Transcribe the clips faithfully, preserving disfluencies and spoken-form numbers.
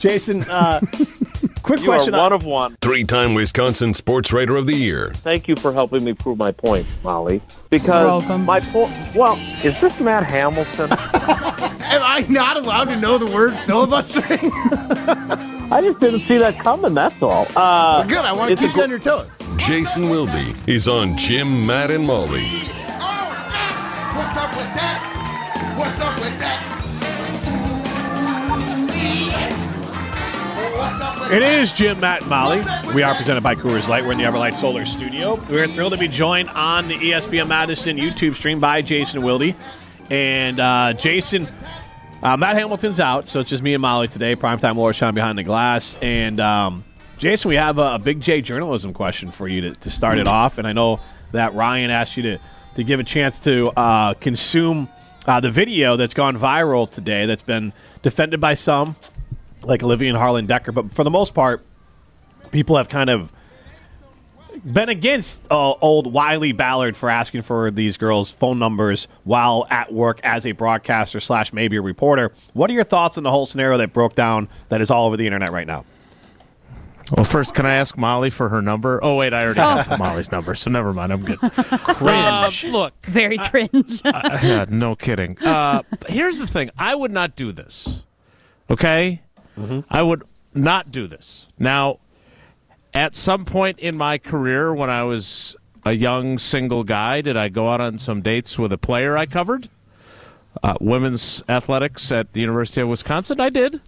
Jason, uh, quick you question. You are one of one. Three-time Wisconsin Sports Writer of the Year. Thank you for helping me prove my point, Molly. Because my point, well, is this Matt Hamilton? Am I not allowed to know the word filibustering? I just didn't see that coming, that's all. Uh, well, good, I want to keep you on your toes. Jason Wilde is on Jim, Matt, and Molly. Oh, snap! What's up with that? What's up with that? It is Jim, Matt, and Molly. We are presented by Coors Light. We're in the Everlight Solar Studio. We're thrilled to be joined on the E S P N Madison YouTube stream by Jason Wilde. And uh, Jason, uh, Matt Hamilton's out, so it's just me and Molly today. Primetime Laura Sean behind the glass. And um, Jason, we have a, a Big J journalism question for you to, to start it off. And I know that Ryan asked you to, to give a chance to uh, consume uh, the video that's gone viral today that's been defended by some, like Olivia and Harlan Decker, but for the most part, people have kind of been against uh, old Wiley Ballard for asking for these girls' phone numbers while at work as a broadcaster slash maybe a reporter. What are your thoughts on the whole scenario that broke down that is all over the internet right now? Well, first, can I ask Molly for her number? Oh, wait, I already have Molly's number, so never mind. I'm good. Cringe. Uh, look. Very cringe. uh, yeah, no kidding. Uh, here's the thing. I would not do this, okay? Mm-hmm. I would not do this. Now, at some point in my career when I was a young single guy, did I go out on some dates with a player I covered? Uh, women's athletics at the University of Wisconsin? I did.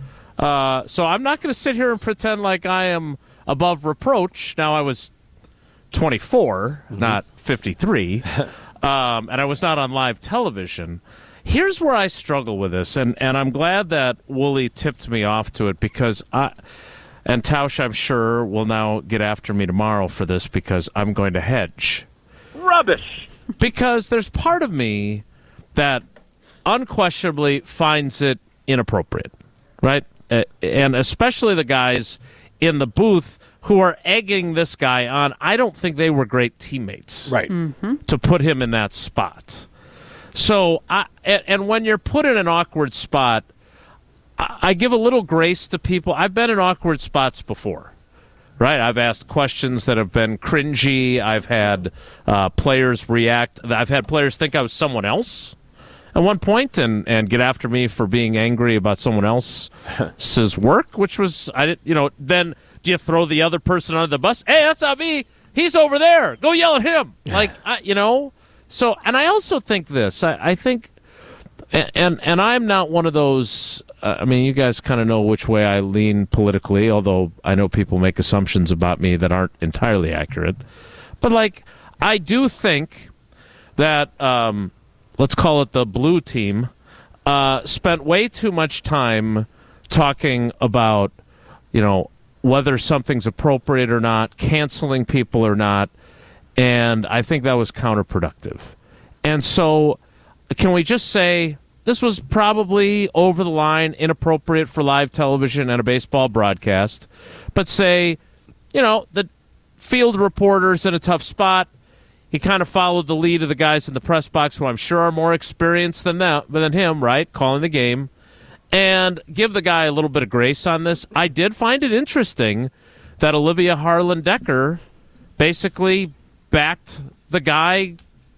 Uh, so I'm not going to sit here and pretend like I am above reproach. Now, I was twenty-four, mm-hmm. not fifty-three, um, and I was not on live television. Here's where I struggle with this, and, and I'm glad that Wooly tipped me off to it because I, and Tausch, I'm sure, will now get after me tomorrow for this because I'm going to hedge. Rubbish! Because there's part of me that unquestionably finds it inappropriate, right? Uh, and especially the guys in the booth who are egging this guy on. I don't think they were great teammates, right? Mm-hmm. To put him in that spot. So, I, and when you're put in an awkward spot, I, I give a little grace to people. I've been in awkward spots before, right? I've asked questions that have been cringy. I've had uh, players react. I've had players think I was someone else at one point and, and get after me for being angry about someone else's work, which was, I didn't, you know, then do you throw the other person under the bus? Hey, that's not me. He's over there. Go yell at him. Like, I, you know. So, and I also think this. I, I think, and, and and I'm not one of those. Uh, I mean, you guys kind of know which way I lean politically. Although I know people make assumptions about me that aren't entirely accurate. But like, I do think that um, let's call it the blue team uh, spent way too much time talking about, you know, whether something's appropriate or not, canceling people or not. And I think that was counterproductive. And so can we just say this was probably over the line, inappropriate for live television and a baseball broadcast, but say, you know, the field reporter's in a tough spot. He kind of followed the lead of the guys in the press box who I'm sure are more experienced than that, than him, right, calling the game, and give the guy a little bit of grace on this. I did find it interesting that Olivia Harlan Decker basically backed the guy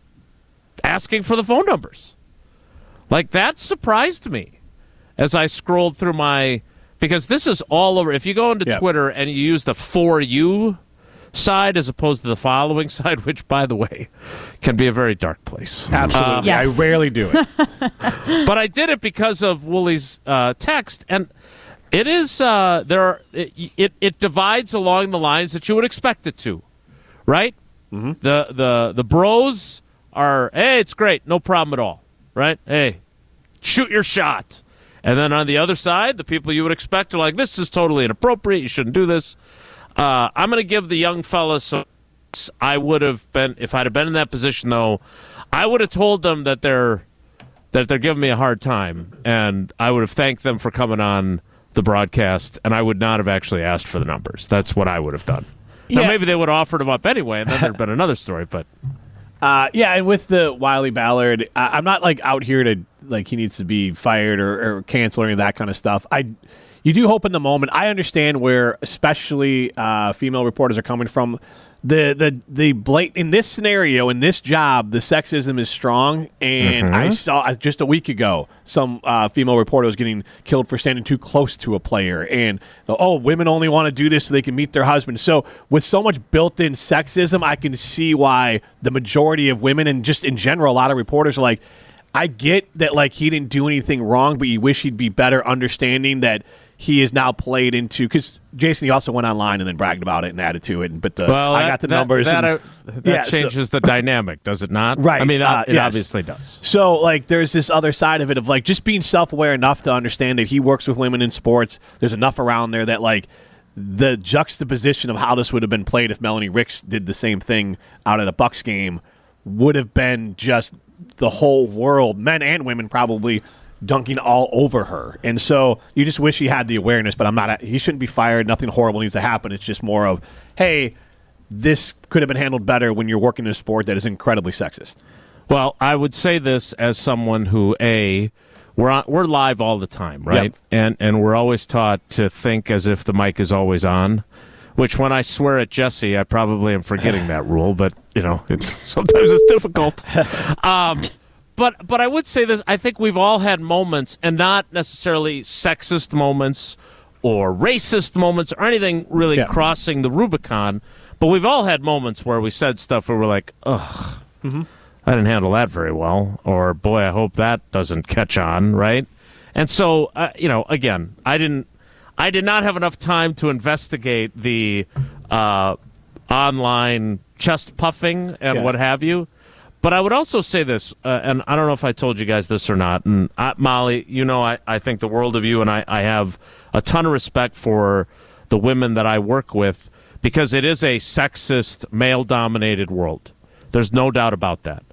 asking for the phone numbers. Like, that surprised me as I scrolled through my, because this is all over. If you go into yep. Twitter and you use the For You side as opposed to the following side, which, by the way, can be a very dark place. Absolutely. Um, yes. I rarely do it. But I did it because of Wooly's uh, text, and it is, uh, there are, it, it, it divides along the lines that you would expect it to, right? Mm-hmm. The the the bros are, hey, it's great, no problem at all, right? Hey, shoot your shot. And then on the other side, the people you would expect are like, this is totally inappropriate, you shouldn't do this. Uh, I'm going to give the young fellas some, I would have been, if I'd have been in that position, though, I would have told them that they're that they're giving me a hard time, and I would have thanked them for coming on the broadcast, and I would not have actually asked for the numbers. That's what I would have done. Now, yeah. Maybe they would have offered them up anyway, and then there'd been another story. But uh, yeah, and with the Wiley Ballard, I, I'm not like out here to like he needs to be fired or, or canceled or any of that kind of stuff. I, you do hope in the moment. I understand where especially uh, female reporters are coming from. The the the blat- in this scenario, in this job, the sexism is strong. And mm-hmm. I saw just a week ago some uh, female reporter was getting killed for standing too close to a player. And oh, women only want to do this so they can meet their husband. So with so much built-in sexism, I can see why the majority of women and just in general, a lot of reporters are like, I get that like he didn't do anything wrong, but you wish he'd be better understanding that he is now played into, because Jason, he also went online and then bragged about it and added to it. But the, well, I that, got the that, numbers. That, and, uh, that yeah, changes so, the dynamic, does it not? Right. I mean, uh, it yes. obviously does. So, like, there's this other side of it of, like, just being self-aware enough to understand that he works with women in sports. There's enough around there that, like, the juxtaposition of how this would have been played if Melanie Ricks did the same thing out at a Bucks game would have been just the whole world, men and women probably, dunking all over her. And so you just wish he had the awareness, but I'm not. He shouldn't be fired. Nothing horrible needs to happen. It's just more of, hey, this could have been handled better when you're working in a sport that is incredibly sexist. Well, I would say this as someone who, A, we're on, we're live all the time, right? Yep. And and we're always taught to think as if the mic is always on, which when I swear at Jesse, I probably am forgetting that rule, but, you know, it's, sometimes it's difficult. Um But but I would say this, I think we've all had moments, and not necessarily sexist moments or racist moments or anything really yeah. crossing the Rubicon, but we've all had moments where we said stuff where we're like, ugh, mm-hmm. I didn't handle that very well, or boy, I hope that doesn't catch on, right? And so, uh, you know, again, I didn't, I did not have enough time to investigate the uh, online chest puffing and yeah. what have you. But I would also say this, uh, and I don't know if I told you guys this or not, and I, Molly, you know I, I think the world of you, and I, I have a ton of respect for the women that I work with, because it is a sexist, male-dominated world. There's no doubt about that.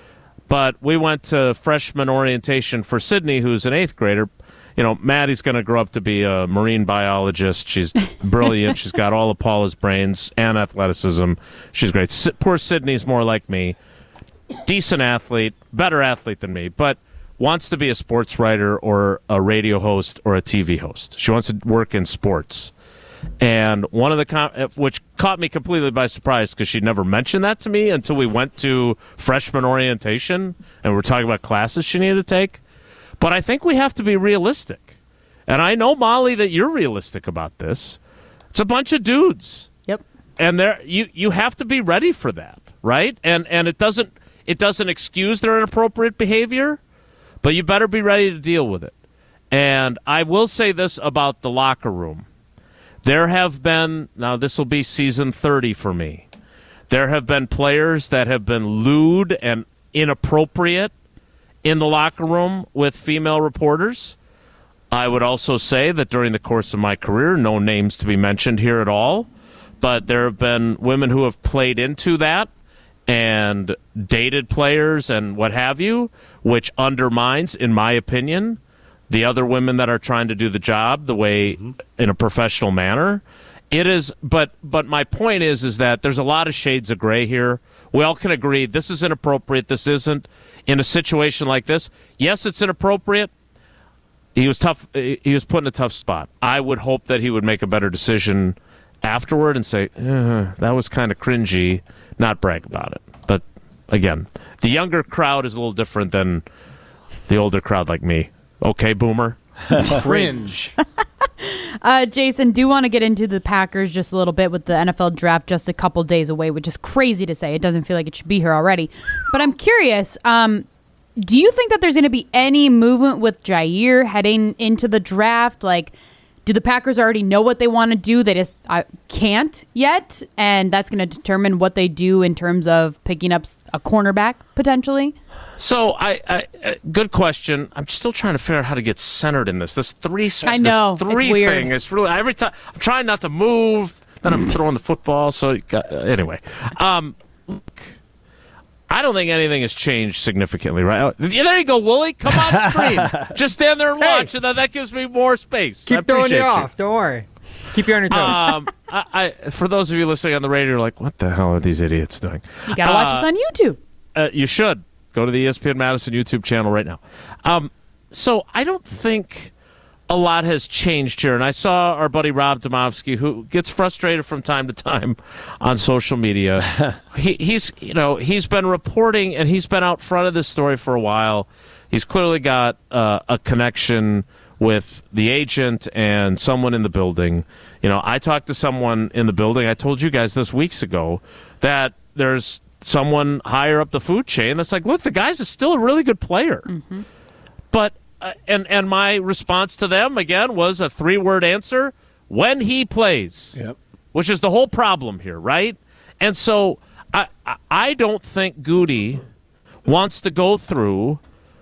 But we went to freshman orientation for Sydney, who's an eighth grader. You know, Maddie's going to grow up to be a marine biologist. She's brilliant. She's got all of Paula's brains and athleticism. She's great. S- poor Sydney's more like me. Decent athlete, better athlete than me, but wants to be a sports writer or a radio host or a T V host. She wants to work in sports. And one of the, com- which caught me completely by surprise because she never mentioned that to me until we went to freshman orientation and we were talking about classes she needed to take. But I think we have to be realistic. And I know, Molly, that you're realistic about this. It's a bunch of dudes. Yep. And there, you, you have to be ready for that, right? And and it doesn't it doesn't excuse their inappropriate behavior, but you better be ready to deal with it. And I will say this about the locker room. There have been, now this will be season thirty for me, there have been players that have been lewd and inappropriate in the locker room with female reporters. I would also say that during the course of my career, no names to be mentioned here at all, but there have been women who have played into that and dated players and what have you, which undermines, in my opinion, the other women that are trying to do the job the way mm-hmm. in a professional manner. It is, but but my point is, is that there's a lot of shades of gray here. We all can agree this is inappropriate. This isn't. In a situation like this, yes, it's inappropriate. He was tough. He was put in a tough spot. I would hope that he would make a better decision afterward and say, eh, that was kind of cringy, not brag about it. But again, the younger crowd is a little different than the older crowd like me. Okay, boomer? Cringe. uh, Jason, do want to get into the Packers just a little bit with the N F L draft just a couple days away, which is crazy to say. It doesn't feel like it should be here already. But I'm curious, um, do you think that there's going to be any movement with Jair heading into the draft? Like, do the Packers already know what they want to do? They just uh, can't yet, and that's going to determine what they do in terms of picking up a cornerback potentially? So, I, I uh, good question. I'm still trying to figure out how to get centered in this. This three, I know, this three it's weird. thing is really every time I'm trying not to move. Then I'm throwing the football. So you got, uh, anyway, um, look, I don't think anything has changed significantly, right? Yeah, there you go, Wooly. Come on screen. Just stand there and watch, hey, and then that gives me more space. Keep throwing you off. Don't worry. Keep you on your toes. Um, I, I, for those of you listening on the radio, you're like, what the hell are these idiots doing? You got to watch uh, us on YouTube. Uh, you should. Go to the E S P N Madison YouTube channel right now. Um, so I don't think a lot has changed here. And I saw our buddy Rob Domofsky, who gets frustrated from time to time on social media. he, he's, you know, he's been reporting, and he's been out front of this story for a while. He's clearly got uh, a connection with the agent and someone in the building. You know, I talked to someone in the building. I told you guys this weeks ago that there's someone higher up the food chain that's like, look, the guy's is still a really good player. Mm-hmm. But uh, and and my response to them again was a three-word answer: when he plays, yep. Which is the whole problem here, right? And so I I don't think Goody wants to go through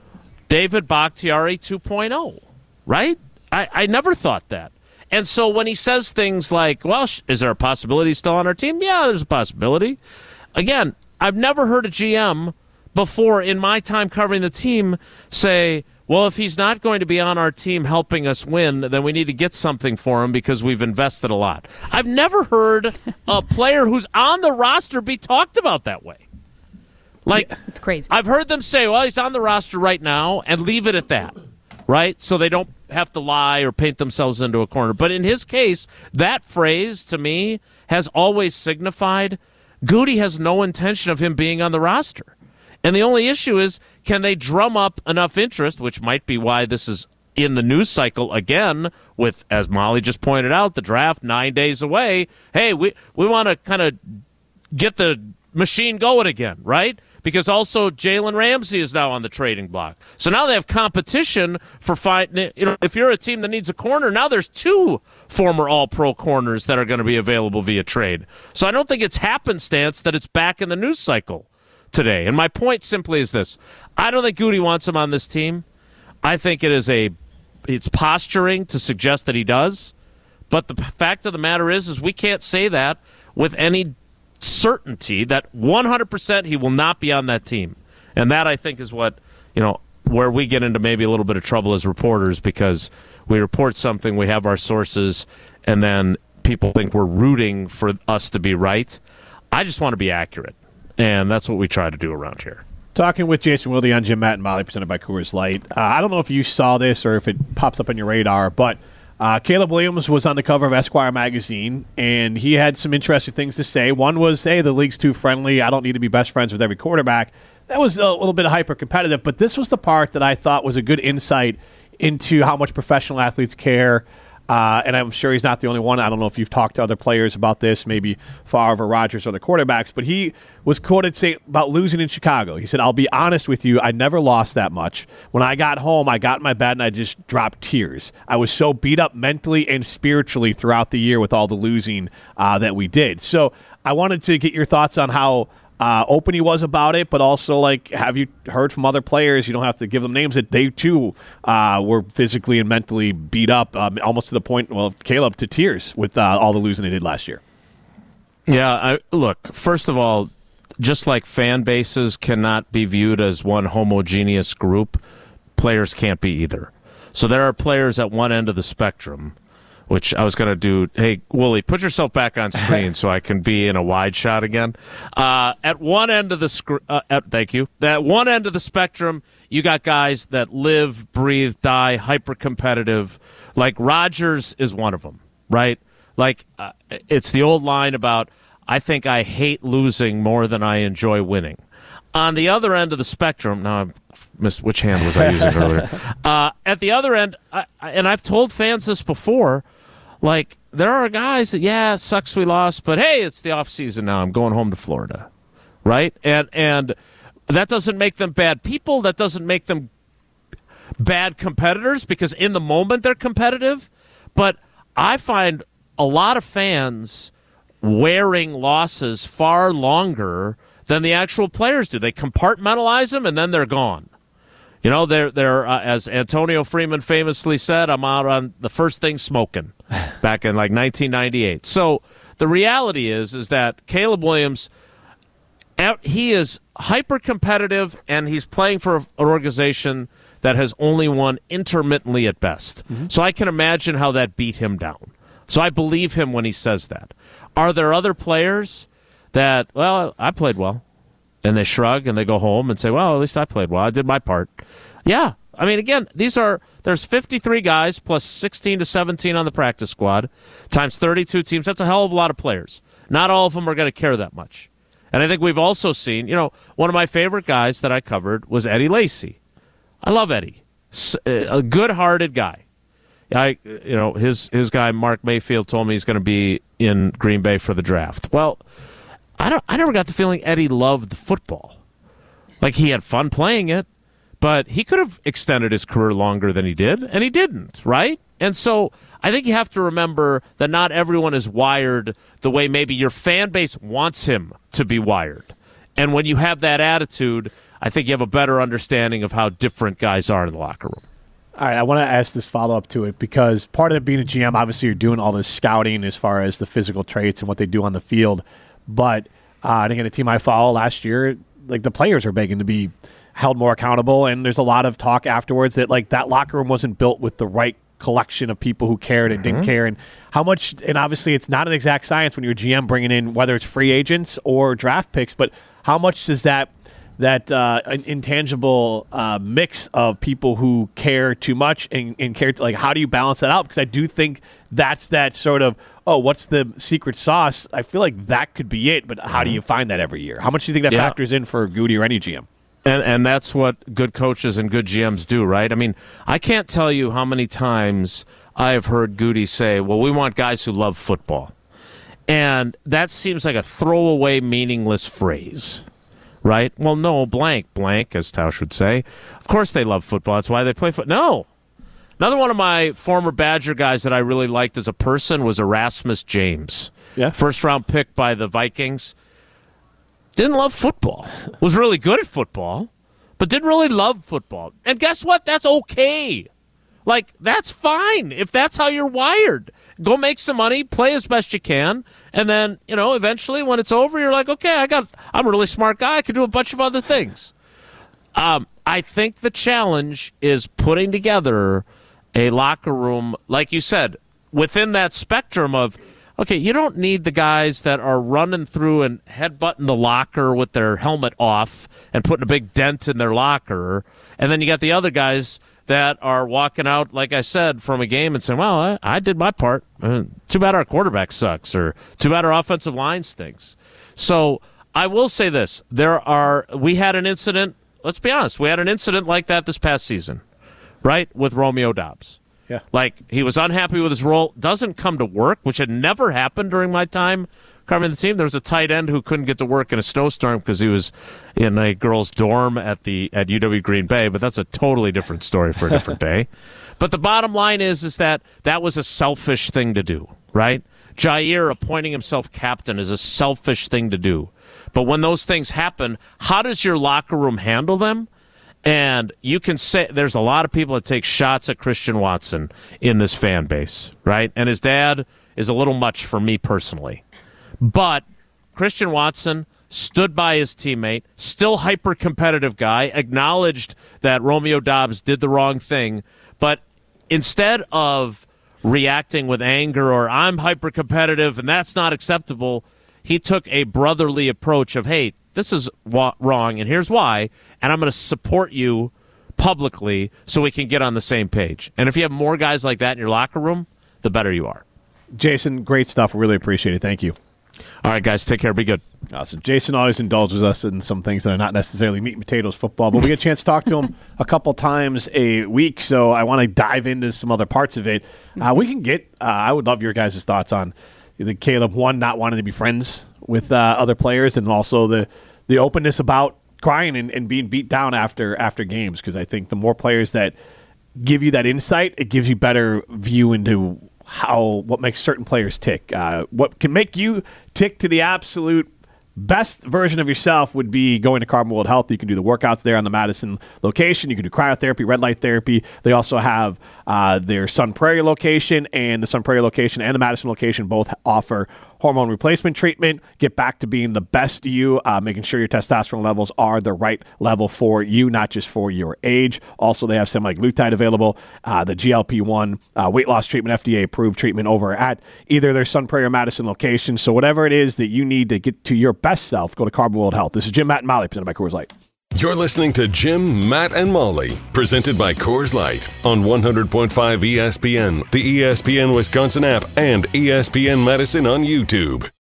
David Bakhtiari two point oh, right? I, I never thought that. And so when he says things like, well, is there a possibility he's still on our team? Yeah, there's a possibility. Again, I've never heard a G M before in my time covering the team say, well, if he's not going to be on our team helping us win, then we need to get something for him because we've invested a lot. I've never heard a player who's on the roster be talked about that way. Like, it's crazy. I've heard them say, well, he's on the roster right now, and leave it at that, right? So they don't have to lie or paint themselves into a corner. But in his case, that phrase, to me, has always signified Goody has no intention of him being on the roster. And the only issue is, can they drum up enough interest, which might be why this is in the news cycle again with, as Molly just pointed out, the draft nine days away. Hey, we, we want to kind of get the machine going again, right? Because also Jalen Ramsey is now on the trading block. So now they have competition for finding, you know, if you're a team that needs a corner, now there's two former all-pro corners that are going to be available via trade. So I don't think it's happenstance that it's back in the news cycle today. And my point simply is this. I don't think Goody wants him on this team. I think it is a, it's posturing to suggest that he does. But the fact of the matter is, is we can't say that with any certainty that one hundred percent he will not be on that team. And that, I think, is what, you know, where we get into maybe a little bit of trouble as reporters, because we report something, we have our sources, and then people think we're rooting for us to be right. I just want to be accurate, and that's what we try to do around here. Talking with Jason Wilde on Jim, Matt, and Molly, presented by Coors Light. Uh, I don't know if you saw this or if it pops up on your radar, but Uh, Caleb Williams was on the cover of Esquire magazine, and he had some interesting things to say. One was, hey, the league's too friendly. I don't need to be best friends with every quarterback. That was a little bit hyper-competitive, but this was the part that I thought was a good insight into how much professional athletes care. Uh, and I'm sure he's not the only one. I don't know if you've talked to other players about this, maybe Favre or Rodgers or the quarterbacks, but he was quoted saying about losing in Chicago. He said, I'll be honest with you, I never lost that much. When I got home, I got in my bed and I just dropped tears. I was so beat up mentally and spiritually throughout the year with all the losing uh, that we did. So I wanted to get your thoughts on how Uh, open he was about it, but also, like, have you heard from other players? You don't have to give them names, that they too uh, were physically and mentally beat up, um, almost to the point, well, Caleb, to tears with uh, all the losing they did last year. Yeah, I, look, first of all, just like fan bases cannot be viewed as one homogeneous group, players can't be either. So there are players at one end of the spectrum, which I was going to do. Hey, Wooly, put yourself back on screen so I can be in a wide shot again. Uh, at one end of the sc- uh, at, thank you. At one end of the spectrum, you got guys that live, breathe, die, hyper competitive. Like Rodgers is one of them, right? Like uh, it's the old line about, I think I hate losing more than I enjoy winning. On the other end of the spectrum, now I've missed which hand was I using earlier. Uh, at the other end, I, and I've told fans this before, like, there are guys that, yeah, it sucks we lost, but hey, it's the off season now. I'm going home to Florida, right? And and that doesn't make them bad people. That doesn't make them bad competitors, because in the moment they're competitive. But I find a lot of fans wearing losses far longer than the actual players do. They compartmentalize them, and then they're gone. You know, they're, they're uh, as Antonio Freeman famously said, I'm out on the first thing smoking back in like nineteen ninety-eight. So the reality is, is that Caleb Williams, he is hyper-competitive, and he's playing for an organization that has only won intermittently at best. Mm-hmm. So I can imagine how that beat him down. So I believe him when he says that. Are there other players that, well, I played well, and they shrug and they go home and say, well, at least I played well. I did my part. Yeah, I mean, again, these are there's fifty-three guys plus sixteen to seventeen on the practice squad times thirty-two teams. That's a hell of a lot of players. Not all of them are going to care that much. And I think we've also seen, you know, one of my favorite guys that I covered was Eddie Lacy. I love Eddie. A good-hearted guy. I, you know, his his guy Mark Mayfield told me he's going to be in Green Bay for the draft. Well, I don't. I never got the feeling Eddie loved football. Like, he had fun playing it, but he could have extended his career longer than he did, and he didn't, right? And so I think you have to remember that not everyone is wired the way maybe your fan base wants him to be wired. And when you have that attitude, I think you have a better understanding of how different guys are in the locker room. All right, I want to ask this follow-up to it because part of it being a G M, obviously you're doing all this scouting as far as the physical traits and what they do on the field. But uh, I think in a team I follow last year, like the players are begging to be held more accountable, and there's a lot of talk afterwards that like that locker room wasn't built with the right collection of people who cared and mm-hmm. didn't care, and how much. And obviously, it's not an exact science when you're a G M bringing in whether it's free agents or draft picks, but how much does that that uh, intangible uh, mix of people who care too much and, and care to, like how do you balance that out? Because I do think that's that sort of oh, what's the secret sauce? I feel like that could be it, but how do you find that every year? How much do you think that yeah. factors in for Goody or any G M? And and that's what good coaches and good G Ms do, right? I mean, I can't tell you how many times I have heard Goody say, well, we want guys who love football. And that seems like a throwaway, meaningless phrase, right? Well, no, blank, blank, as Tausch would say. Of course they love football. That's why they play football. No. Another one of my former Badger guys that I really liked as a person was Erasmus James. Yeah. First-round pick by the Vikings. Didn't love football. Was really good at football, but didn't really love football. And guess what? That's okay. Like, that's fine if that's how you're wired. Go make some money, play as best you can, and then, you know, eventually when it's over, you're like, okay, I got, I'm a really smart guy. I can do a bunch of other things. Um, I think the challenge is putting together a locker room, like you said, within that spectrum of, okay, you don't need the guys that are running through and headbutting the locker with their helmet off and putting a big dent in their locker. And then you got the other guys that are walking out, like I said, from a game and saying, well, I, I did my part. Uh, too bad our quarterback sucks, or too bad our offensive line stinks. So I will say this. There are, we had an incident, let's be honest, we had an incident like that this past season, right, with Romeo Doubs. Yeah. Like, he was unhappy with his role, doesn't come to work, which had never happened during my time covering the team. There was a tight end who couldn't get to work in a snowstorm because he was in a girl's dorm at the at U W Green Bay, but that's a totally different story for a different day. But the bottom line is, is that that was a selfish thing to do, right? Jair appointing himself captain is a selfish thing to do. But when those things happen, how does your locker room handle them? And you can say there's a lot of people that take shots at Christian Watson in this fan base, right? And his dad is a little much for me personally. But Christian Watson stood by his teammate, still hyper-competitive guy, acknowledged that Romeo Doubs did the wrong thing. But instead of reacting with anger or I'm hyper-competitive and that's not acceptable, he took a brotherly approach of, hey, this is wa- wrong, and here's why, and I'm going to support you publicly so we can get on the same page. And if you have more guys like that in your locker room, the better you are. Jason, great stuff. Really appreciate it. Thank you. All right, guys, take care. Be good. Awesome. Jason always indulges us in some things that are not necessarily meat and potatoes football, but we get a chance to talk to him a couple times a week, so I want to dive into some other parts of it. Uh, we can get, uh, I would love your guys' thoughts on the Caleb, one, not wanting to be friends with uh, other players, and also the the openness about crying and, and being beat down after after games, because I think the more players that give you that insight, it gives you better view into how what makes certain players tick. Uh, what can make you tick to the absolute best version of yourself would be going to Carbon World Health. You can do the workouts there on the Madison location. You can do cryotherapy, red light therapy. They also have uh, their Sun Prairie location, and the Sun Prairie location and the Madison location both offer hormone replacement treatment. Get back to being the best you, uh, making sure your testosterone levels are the right level for you, not just for your age. Also, they have semaglutide available, uh, the G L P one uh, weight loss treatment, F D A-approved treatment over at either their Sun Prairie or Madison location. So whatever it is that you need to get to your best self, go to Carbon World Health. This is Jim, Matt, and Molly, presented by Coors Light. You're listening to Jim, Matt, and Molly, presented by Coors Light on one hundred point five E S P N, the E S P N Wisconsin app, and E S P N Madison on YouTube.